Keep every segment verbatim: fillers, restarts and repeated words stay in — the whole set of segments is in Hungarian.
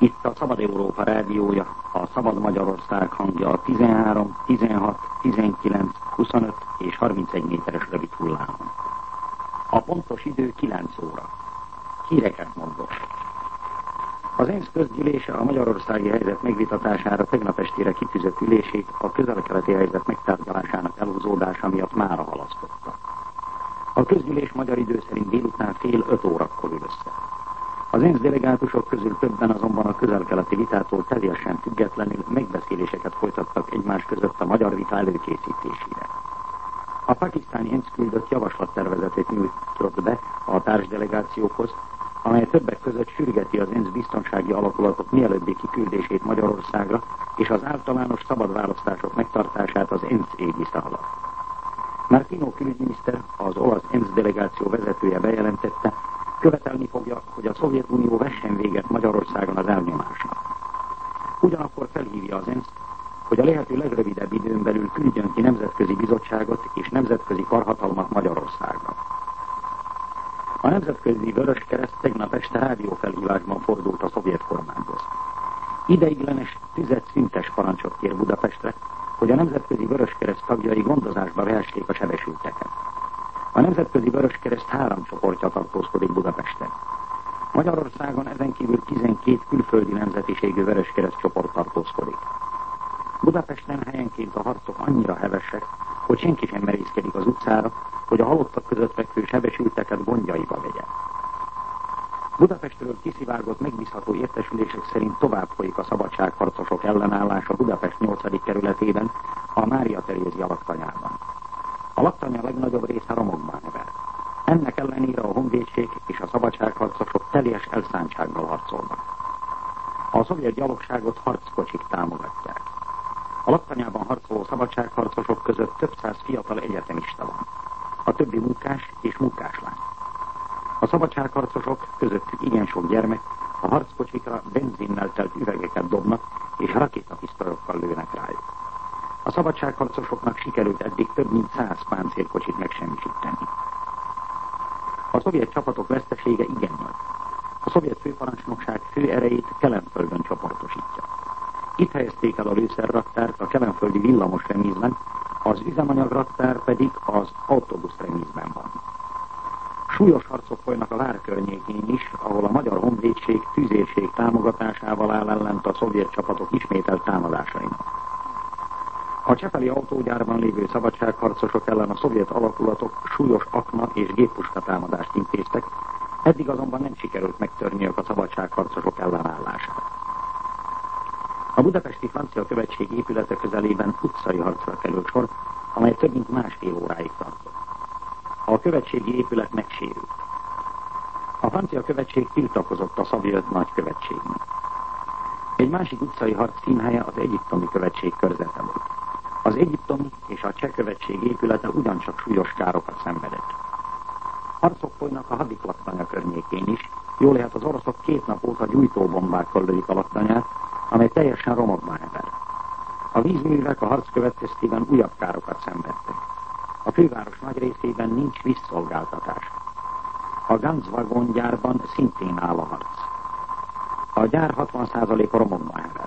Itt a Szabad Európa rádiója, a Szabad Magyarország hangja a tizenhárom, tizenhat, tizenkilenc, huszonöt és harmincegy méteres rövid hullámon. A pontos idő kilenc óra. Híreket mondok. Az ENSZ közgyűlése a magyarországi helyzet megvitatására tegnap estére kitűzött ülését a közel-keleti helyzet megtárgyalásának elhúzódása miatt mára halasztotta. A közgyűlés magyar idő szerint délután fél öt órakor ül össze. Az ENSZ delegátusok közül többen azonban a közel-keleti vitától teljesen függetlenül megbeszéléseket folytattak egymás között a magyar vita előkészítésére. A pakisztáni ENSZ küldött javaslattervezetet nyújtott be a társdelegációkhoz, amely többek között sürgeti az ENSZ biztonsági alakulatok mielőbbi kiküldését Magyarországra és az általános szabad választások megtartását az ENSZ égisze alatt. Martino külügyminiszter, az olasz ENSZ delegáció vezetője bejelentette, követelni fogja, hogy a Szovjetunió vessen véget Magyarországon az elnyomásnak. Ugyanakkor felhívja az ENSZ, hogy a lehető legrövidebb időn belül küldjön ki nemzetközi bizottságot és nemzetközi karhatalmat Magyarországra. A Nemzetközi Vöröskereszt tegnap este rádiófelhívásban fordult a szovjet kormányhoz. Ideiglenes tüzetszüntes parancsot kér Budapestre, hogy a Nemzetközi Vöröskereszt tagjai gondozásba vehessék a sebesülteket. A Nemzetközi Vöröskereszt három csoportja tartózkodik Budapesten. Magyarországon ezen kívül tizenkét külföldi nemzetiségű Vöröskereszt csoport tartózkodik. Budapesten helyenként a harcok annyira hevesek, hogy senki sem merészkedik az utcára, hogy a halottak között fekvő sebesülteket gondjaiba vegye. Budapestről kiszivárgott megbízható értesülések szerint tovább folyik a szabadságharcosok ellenállása Budapest nyolcadik kerületében, a Mária Terézia laktanyában. A laktanya legnagyobb része romokban hever. Ennek ellenére a honvédség és a szabadságharcosok teljes elszántsággal harcolnak. A szovjet gyalogságot harckocsik támogatják. A laktanyában harcoló szabadságharcosok között több száz fiatal egyetemista van. A többi munkás és munkáslány. A szabadságharcosok közöttük igen sok gyermek a harckocsikra benzinnel telt üvegeket dobnak és rakétapisztolyokkal lőnek rájuk. A szabadságharcosoknak sikerült eddig több mint száz páncélkocsit megsemmisíteni. A szovjet csapatok vesztesége igen nagy. A szovjet főparancsnokság fő erejét Kelenföldön csoportosítja. Itt helyezték el a lőszerraktárt a kelenföldi villamos remízben, az üzemanyagraktár pedig az autóbusz remízben van. Súlyos harcok folynak a vár környékén is, ahol a magyar honvédség tüzérség támogatásával áll ellent a szovjet csapatok ismételt támadásainak. A csepeli autógyárban lévő szabadságharcosok ellen a szovjet alakulatok súlyos akna és géppuska támadást intéztek, eddig azonban nem sikerült megtörniük a szabadságharcosok ellenállását. A budapesti francia követség épülete közelében utcai harcra került sor, amely több mint másfél óráig tartott. A követségi épület megsérült. A francia követség tiltakozott a szovjet nagykövetségnek. Egy másik utcai harc színhelye az egyiptomi követség körzete volt. Az egyiptomi és a cseh követség épülete ugyancsak súlyos károkat szenvedett. Harcok folynak a hadik laktanya környékén is, jól lehet az oroszok két nap óta gyújtóbombákkal lölik a laktanyát, amely teljesen romokban hever. A vízművek a harc következtében újabb károkat szenvedtek. A főváros nagy részében nincs vízszolgáltatás. A Ganzvagon gyárban szintén áll a harc. A gyár hatvan százaléka romokban hever.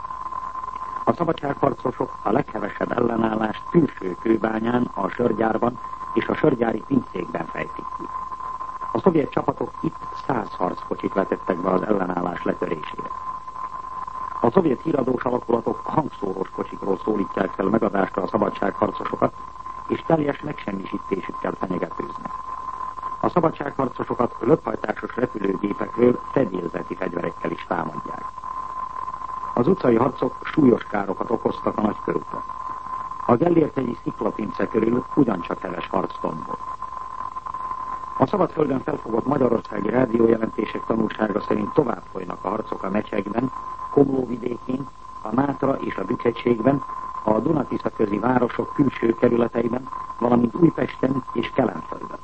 A szabadságharcosok a leghevesebb ellenállást külső kőbányán, a sörgyárban és a sörgyári pincékben fejtik ki. A szovjet csapatok itt száz harckocsit vetettek be az ellenállás letörésére. A szovjet híradós alakulatok hangszórós kocsikról szólítják fel megadásra a szabadságharcosokat, és teljes megsemmisítésükkel fenyegetőznek. A szabadságharcosokat löphajtásos repülőgépekről fedélzeti fegyverekkel is támadják. Az utcai harcok súlyos károkat okoztak a nagykörúton. A Gellérthegyi sziklapince körül ugyancsak heves harc tombol. A Szabadföldön felfogott magyarországi rádiójelentések tanulsága szerint tovább folynak a harcok a Mecsegben, Komlóvidékén, a Mátra és a Bükk-hegységben, a Duna-Tisza közi városok külső kerületeiben, valamint Újpesten és Kelenföldön.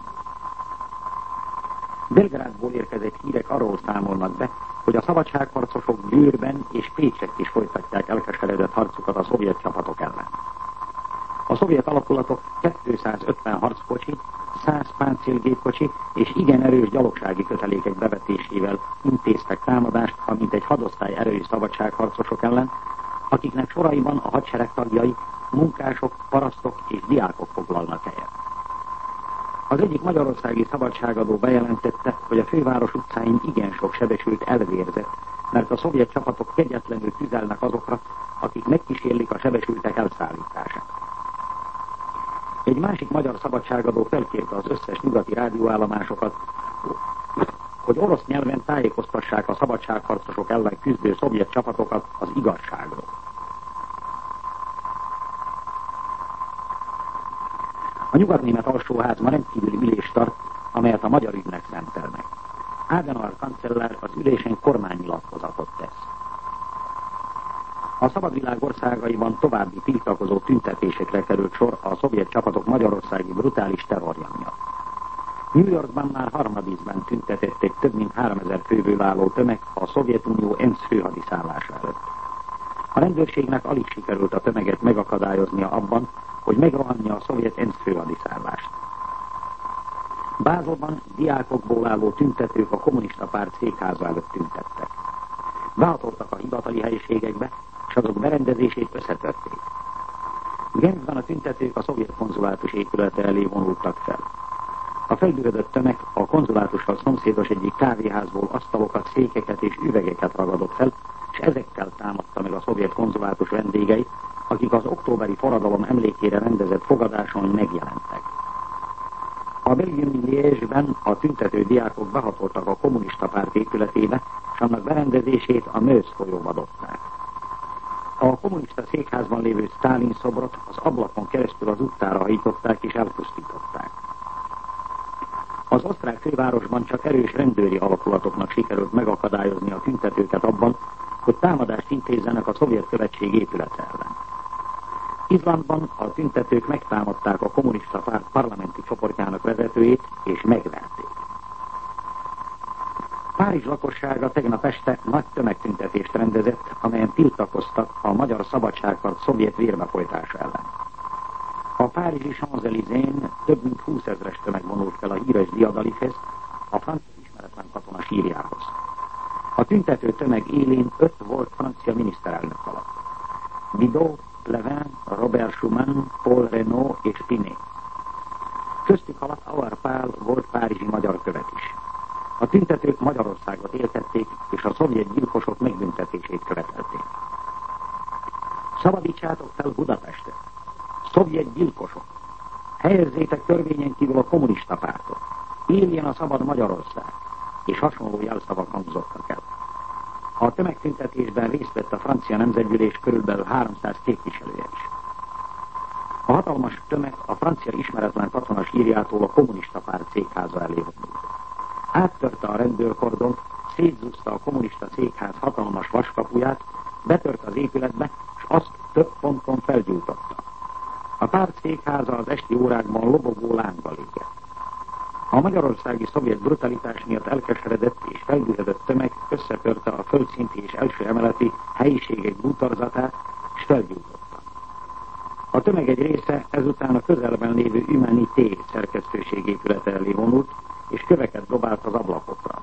Belgrádból érkezett hírek arról számolnak be, hogy a szabadságharcosok Győrben és Pécsett is folytatják elkeseredett harcukat a szovjet csapatok ellen. A szovjet alakulatok kétszázötven harckocsi, száz páncélgépkocsi és igen erős gyalogsági kötelékek bevetésével intéztek támadást a mintegy hadosztály erős szabadságharcosok ellen, akiknek soraiban a hadsereg tagjai, munkások, parasztok és diákok foglalnak helyet. Az egyik magyarországi szabadságadó bejelentette, hogy a főváros utcáin igen sok sebesült elvérzett, mert a szovjet csapatok kegyetlenül tüzelnek azokra, akik megkísérlik a sebesültek elszállítását. Egy másik magyar szabadságadó felkérte az összes nyugati rádióállomásokat, hogy orosz nyelven tájékoztassák a szabadságharcosok ellen küzdő szovjet csapatokat az igazságról. A nyugatnémet alsóházban rendkívüli ülést tart, amelyet a magyar ügynek szentelnek. Adenauer kancellár az ülésen kormánynyilatkozatot tesz. A szabadvilág országaiban további tiltakozó tüntetésekre került sor a szovjet csapatok magyarországi brutális terrorja miatt. New Yorkban már harmadízben tüntetett egy több mint háromezer főből álló tömeg a Szovjetunió ENSZ főhadiszállása előtt. A rendőrségnek alig sikerült a tömeget megakadályoznia abban, hogy megrohanja a szovjet ENSZ főhadiszállást. Bázelban diákokból álló tüntetők a kommunista párt székháza előtt tüntettek. Behatoltak a hivatali helyiségekbe, és azok berendezését összetörték. Genfben a tüntetők a szovjet konzulátus épülete elé vonultak fel. A felgyűrödött tömeg a konzulátussal szomszédos egyik kávéházból asztalokat, székeket és üvegeket ragadott fel, és ezekkel támadta meg a szovjet konzulátus vendégeit, akik az októberi forradalom emlékére rendezett fogadáson megjelentek. A belgiumi Liège-ben a tüntető diákok behatoltak a kommunista párt épületébe, és annak berendezését a Meuse folyóba dobták. A kommunista székházban lévő Sztálin szobrot az ablakon keresztül az utcára hajították és elpusztították. Az osztrák fővárosban csak erős rendőri alakulatoknak sikerült megakadályozni a tüntetőket abban, hogy támadást intézzenek a szovjet követség épülete ellen. Izlandban a tüntetők megtámadták a kommunista párt parlamenti csoportjának vezetőjét, és megverték. Párizs lakossága tegnap este nagy tömegtüntetést rendezett, amelyen tiltakoztak a magyar szabadságharc szovjet vérbefolytása ellen. A párizsi Champs-Élysén több mint húszezres tömeg vonult fel a híres diadalifhez, a francia ismeretlen katona sírjához. A tüntető tömeg élén öt volt francia miniszterelnök alatt. Bidault, Levin, Robert Schuman, Paul Reynaud és Pinet. Köztük alatt Auer Pál volt párizsi magyar követ is. A tüntetők Magyarországot éltették, és a szovjet gyilkosok megbüntetését követelték. Szabadítsátok fel Budapestet! Szovjet gyilkosok! Helyezzétek törvényen kívül a kommunista pártot! Éljen a szabad Magyarország! És hasonló jelszavak hangzottak el. A tömegtüntetésben részt vett a francia nemzetgyűlés körülbelül háromszáz képviselője is. A hatalmas tömeg a francia ismeretlen katona sírjától a kommunista párt székháza elé vonult. Áttörte a rendőrkordont, szétzúzta a kommunista székház hatalmas vaskapuját, betört az épületbe, és azt több ponton felgyújtotta. A párt székháza az esti órákban lobogó lángba légett. A magyarországi szovjet brutalitás miatt elkeseredett és felgyűrödött tömeg összetörte a földszinti és első emeleti helyiségek bútorzatát, és felgyújtotta. A tömeg egy része ezután a közelben lévő Humanité szerkesztőség épülete elé vonult, és köveket dobált az ablakokra.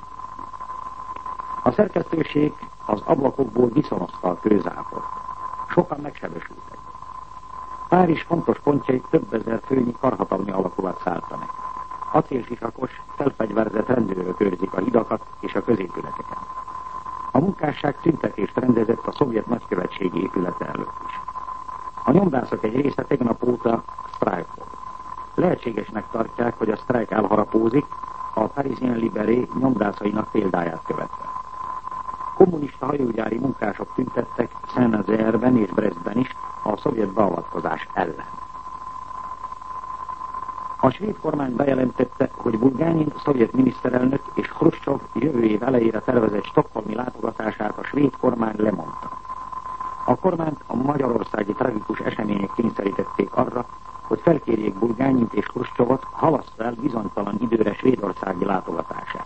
A szerkesztőség az ablakokból viszonozta a kőzáport. Sokan megsebesültek. Párizs fontos pontjait több ezer főnyi karhatalmi alakulat szállta meg. Acélsisakos, felfegyverzett rendőrök őrzik a hidakat és a középületeket. A munkásság tüntetést rendezett a szovjet nagykövetségi épülete előtt is. A nyomdászok egy része tegnap óta sztrájkol. Lehetségesnek tartják, hogy a sztrájk elharapózik, a Parisien Libéré nyomdászainak példáját követve. Kommunista hajógyári munkások tüntettek Saint-Nazaire-ben és Brestben is a szovjet beavatkozás ellen. A svéd kormány bejelentette, hogy Bulgánin szovjet miniszterelnök és Hruscsov jövő év elejére tervezett stockholmi látogatását a svéd kormány lemondta. A kormányt a magyarországi tragikus események kényszerítették arra, hogy felkérjék Bulgánint és Hruscsovot, halassza el bizonytalan időre svédországi látogatását.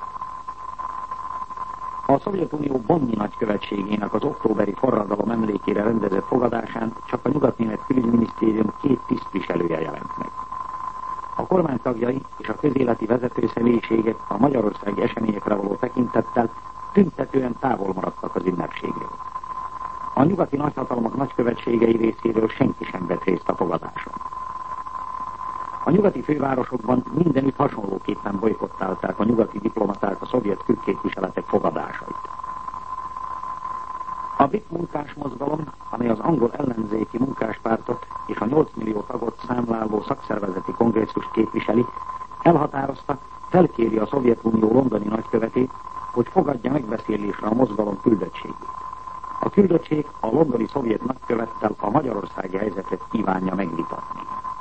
A Szovjetunió Bonni nagykövetségének az októberi forradalom emlékére rendezett fogadásán csak a nyugatnémet külügyminisztérium két tisztviselője jelent meg. A kormány tagjai és a közéleti vezető személyiségek a magyarországi eseményekre való tekintettel tüntetően távol maradtak az ünnepségről. A nyugati nagyhatalmak nagykövetségei részéről senki sem vett részt a fogadáson. A nyugati fővárosokban mindenütt hasonlóképpen bojkottálták a nyugati diplomaták a szovjet külképviseletek fogadásait. A brit munkásmozgalom, amely az angol ellenzéki munkáspártot és a nyolc millió tagot számláló szakszervezeti kongresszust képviseli, elhatározta, felkéri a Szovjetunió londoni nagykövetét, hogy fogadja megbeszélésre a mozgalom küldöttségét. A küldöttség a londoni szovjet nagykövettel a magyarországi helyzetet kívánja megvitatni.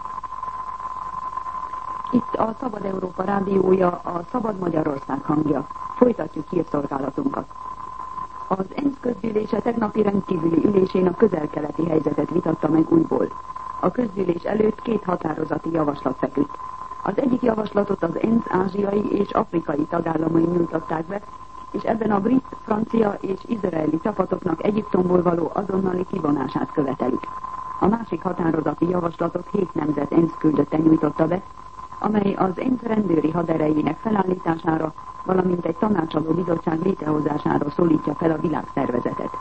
Itt a Szabad Európa rádiója, a Szabad Magyarország hangja. Folytatjuk hírszolgálatunkat. Az ENSZ közgyűlése tegnapi rendkívüli ülésén a közel-keleti helyzetet vitatta meg újból. A közgyűlés előtt két határozati javaslat feküdt. Az egyik javaslatot az ENSZ ázsiai és afrikai tagállamai nyújtották be, és ebben a brit, francia és izraeli csapatoknak Egyiptomból való azonnali kivonását követelik. A másik határozati javaslatot hét nemzet ENSZ küldötte nyújtotta be, amely az ENSZ rendőri haderejének felállítására, valamint egy tanácsadó bizottság létrehozására szólítja fel a világszervezetet.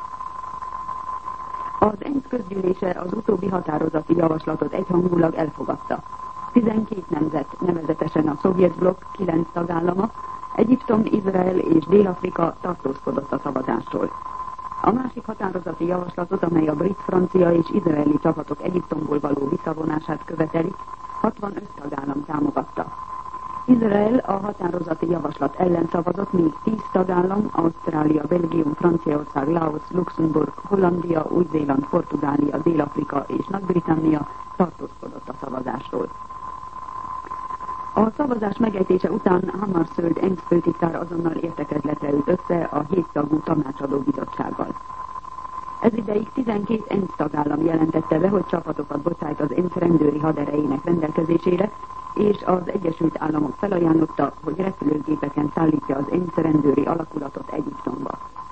Az ENSZ közgyűlése az utóbbi határozati javaslatot egyhangulag elfogadta. tizenkét nemzet, nevezetesen a szovjet blokk kilenc tagállama, Egyiptom, Izrael és Dél-Afrika tartózkodott a szavazástól. A másik határozati javaslatot, amely a brit, francia és izraeli csapatok Egyiptomból való visszavonását követeli, hatvanöt tagállam támogatta. Izrael a határozati javaslat ellen szavazott, míg tíz tagállam, Ausztrália, Belgium, Franciaország, Laos, Luxemburg, Hollandia, Új-Zéland, Portugália, Dél-Afrika és Nagy-Britannia tartózkodott a szavazástól. A szavazás megejtése után Hammarskjöld ENSZ főtitkár azonnal értekezletre ült össze a héttagú tanácsadó bizottsággal. Ez ideig tizenkét ENSZ tagállam jelentette be, hogy csapatokat bocsájt az ENSZ rendőri haderejének rendelkezésére, és az Egyesült Államok felajánlotta, hogy repülőgépeken szállítja az ENSZ rendőri alakulatot Egyiptomba.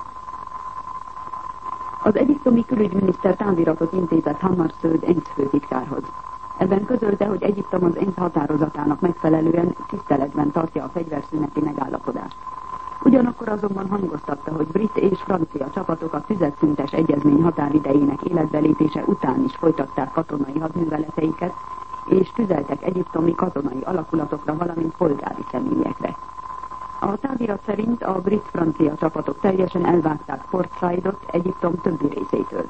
Az egyiptomi külügyminiszter táviratot intézett Hammarskjöld ENSZ főtitkárhoz. Ebben közölte, hogy Egyiptom az ENSZ határozatának megfelelően tiszteletben tartja a fegyverszüneti megállapodást. Ugyanakkor azonban hangoztatta, hogy brit és francia csapatok a tüzetszüntes egyezmény határidejének életbelépése után is folytatták katonai hadműveleteiket, és tüzeltek egyiptomi katonai alakulatokra, valamint polgári személyekre. A távirat szerint a brit-francia csapatok teljesen elvágták Port Saidot Egyiptom többi részétől.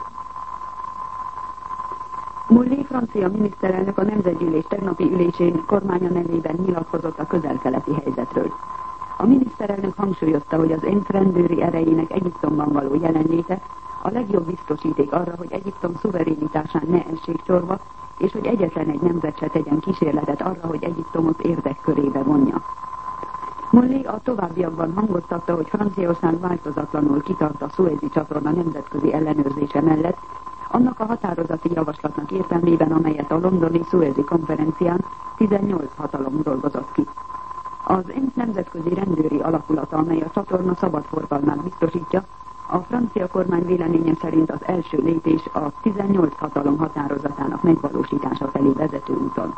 Mully francia miniszterelnök a nemzetgyűlés tegnapi ülésén kormánya nevében nyilatkozott a közel-keleti helyzetről. A miniszterelnök hangsúlyozta, hogy az ENSZ rendőri erejének Egyiptomban való jelenléte a legjobb biztosíték arra, hogy Egyiptom szuverénitásán ne essék csorba, és hogy egyetlen egy nemzet se tegyen kísérletet arra, hogy Egyiptomot érdekkörébe vonja. Mully a továbbiakban hangoztatta, hogy Franciaország változatlanul kitart a Szuezi csatorna nemzetközi ellenőrzése mellett, annak a határozati javaslatnak értelmében, amelyet a londoni Szuezi konferencián tizennyolc hatalom dolgozott ki. Az ENSZ nemzetközi rendőri alakulata, amely a csatorna szabad forgalmát biztosítja, a francia kormány véleménye szerint az első lépés a tizennyolc hatalom határozatának megvalósítása felé vezető úton.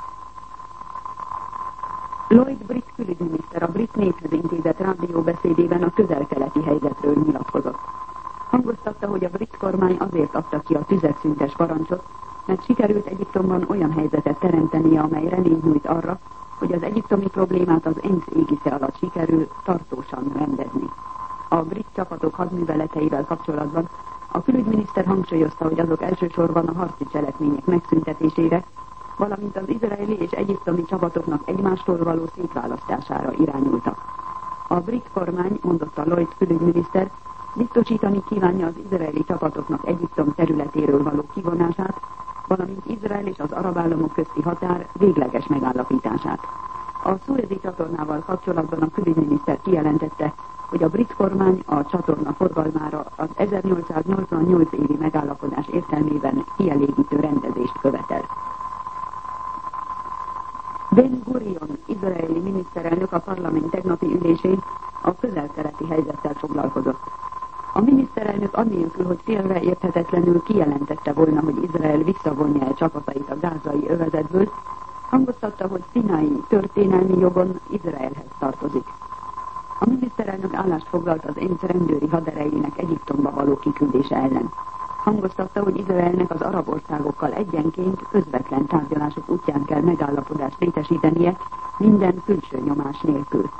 Lloyd brit külügyminiszter a brit néphez intézett rádióbeszédében a közel-keleti helyzetről nyilatkozott. Hangoztatta, hogy a brit kormány azért adta ki a tüzetszüntes parancsot, mert sikerült Egyiptomban olyan helyzetet teremtenie, amely reményt nyújt arra, hogy az egyiptomi problémát az ENSZ égisze alatt sikerül tartósan rendezni. A brit csapatok hadműveleteivel kapcsolatban a külügyminiszter hangsúlyozta, hogy azok elsősorban a harci cselekmények megszüntetésére, valamint az izraeli és egyiptomi csapatoknak egymástól való szétválasztására irányultak. A brit kormány, mondotta Lloyd külügyminiszter, biztosítani kívánja az izraeli csapatoknak Egyiptom területéről való kivonását, valamint Izrael és az arab államok közti határ végleges megállapítását. A Szuezi csatornával kapcsolatban a külügyminiszter kijelentette, hogy a brit kormány a csatorna forgalmára az ezernyolcszáznyolcvannyolc évi megállapodás értelmében kielégítő rendezést követel. Ben Gurion, izraeli miniszterelnök a parlament tegnapi ülésén a közel-keleti helyzettel foglalkozott. A miniszterelnök annélkül, hogy félre érthetetlenül kijelentette volna, hogy Izrael visszavonja el csapatait a gázai övezetből, Hangoztatta, hogy Színai történelmi jogon Izraelhez tartozik. A miniszterelnök állást foglalt az ENSZ rendőri haderejének Egyiptomba való kiküldése ellen. Hangoztatta, hogy Izraelnek az arab országokkal egyenként közvetlen tárgyalások útján kell megállapodást létesítenie minden külső nyomás nélkül.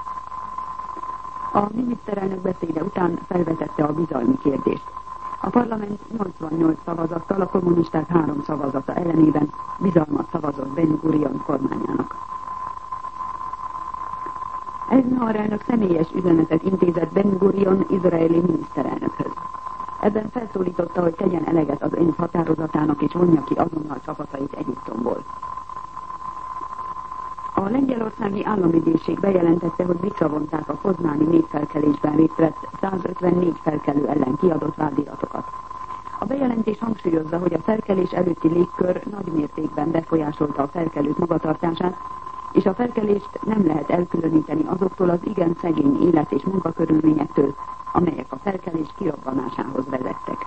A miniszterelnök beszéde után felvetette a bizalmi kérdést. A parlament nyolcvannyolc szavazattal, a kommunisták három szavazata ellenében bizalmat szavazott Ben Gurion kormányának. Eisenhower elnök személyes üzenetet intézett Ben Gurion izraeli miniszterelnökhöz. Ebben felszólította, hogy tegyen eleget az ENSZ határozatának és vonja ki azonnal csapatait Egyiptomból. A lengyelországi államügyészség bejelentette, hogy visszavonták a poznáni népfelkelésben részt vett százötvennégy felkelő ellen kiadott vádiratokat. A bejelentés hangsúlyozza, hogy a felkelés előtti légkör nagy mértékben befolyásolta a felkelők magatartását, és a felkelést nem lehet elkülöníteni azoktól az igen szegény élet- és munkakörülményektől, amelyek a felkelés kirobbanásához vezettek.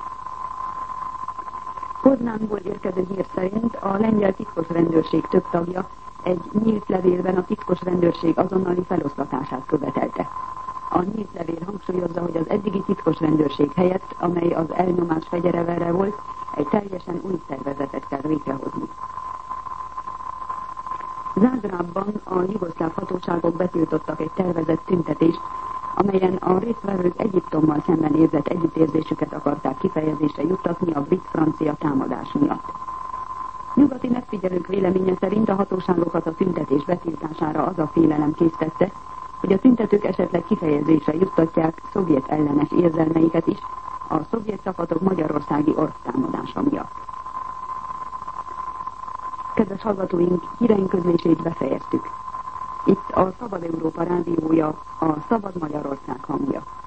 Poznánból érkező hír szerint a lengyel titkos rendőrség több tagja egy nyílt levélben a titkos rendőrség azonnali feloszlatását követelte. A nyílt levél hangsúlyozza, hogy az eddigi titkos rendőrség helyett, amely az elnyomás fegyvereve volt, egy teljesen új szervezetet kell létrehozni. Zágrábban a jugoszláv hatóságok betiltottak egy tervezett tüntetést, amelyen a résztvevők Egyiptommal szemben érzett együttérzésüket akarták kifejezésre juttatni a brit-francia támadás miatt. Nyugati megfigyelők véleménye szerint a hatóságokat a tüntetés betiltására az a félelem késztette, hogy a tüntetők esetleg kifejezésre juttatják szovjet ellenes érzelmeiket is a szovjet csapatok magyarországi orsztámadása miatt. Kedves hallgatóink, híreink közlését befejeztük. Itt a Szabad Európa rádiója, a Szabad Magyarország hangja.